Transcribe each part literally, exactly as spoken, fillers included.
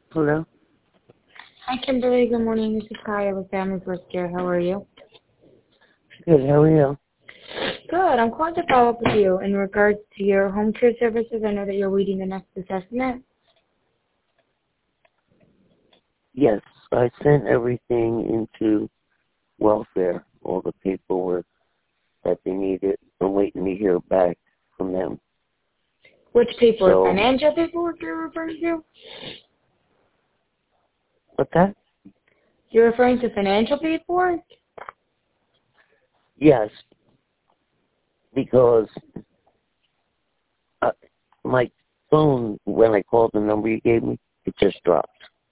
Hello? Hi, Kimberly. Good morning. This is Kaya with Family First Care. How are you? Good, how are you? Good. I'm calling to follow up with you in regards to your home care services. I know that you're waiting the next assessment. Yes, I sent everything into welfare, all the paperwork that they needed. I'm waiting to hear back from them. Which paperwork? So, Financial paperwork you're referring to? what's that? You're referring to financial paperwork? Yes, because uh, my phone, when I called the number you gave me, it just dropped.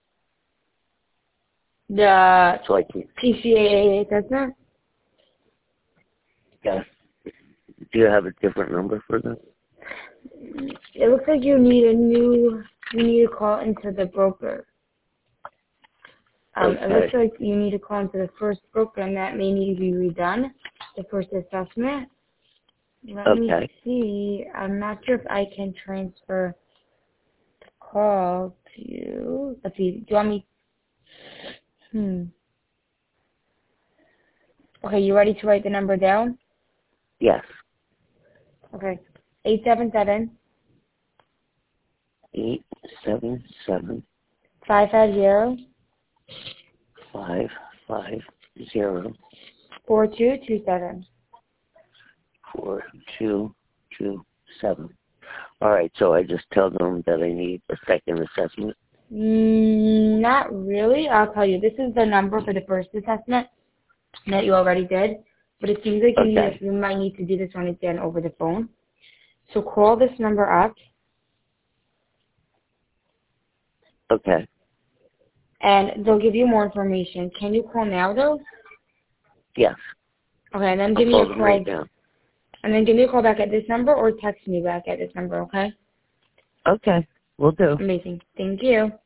The So I can, P C A A assessment? yes. Do you have a different number for them? It looks like you need a new, you need to call into the broker. Um, Okay. It looks like you need to call into the first broker, and that may need to be redone, the first assessment. Let me Okay. see. I'm not sure if I can transfer the call to you. Let's see. Do you want me? Hmm. Okay, you ready to write the number down? Yes. Okay. Eight seven seven Eight seven seven five five zero five five zero four two two seven. four two two seven. All right, so I just tell them that I need a second assessment. Mm, not really. I'll tell you. This is the number for the first assessment that you already did, but it seems like you need Okay. you might need to do this one again over the phone. So call this number up, Okay. and they'll give you more information. Can you call now, though? Yes. Okay, and then I'll give me call a them call, right now. and then give me a call back at this number or text me back at this number, okay? Okay. Will do. Amazing. Thank you.